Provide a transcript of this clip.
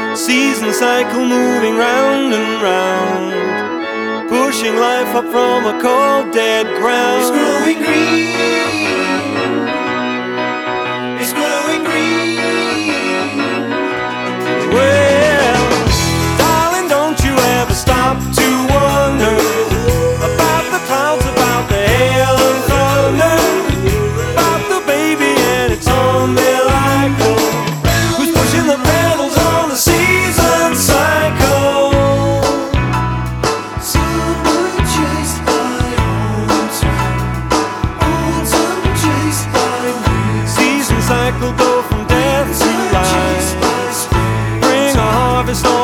Season cycle moving round and round, pushing life up from a cold dead ground. It's growing green. It's growing green. Well, darling, don't you ever stop to wonder about the clouds, about the hail and thunder, about the baby and its umbilical, who's pushing the pedals on the season cycle. Summer chased by autumn chased by winter. Season cycle go from death to life, bring a harvest on